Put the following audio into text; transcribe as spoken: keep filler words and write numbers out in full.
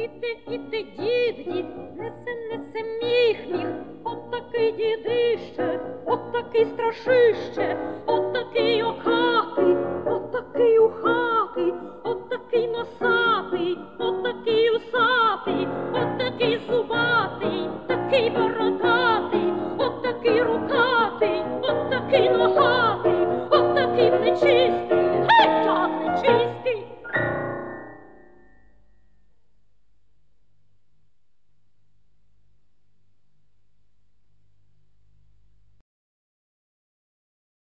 Іде, іде дід, дід, несе, несе міх, міх. От такий дідище, от такий страшище, от такий окатий, от такий ухатий, от такий носа.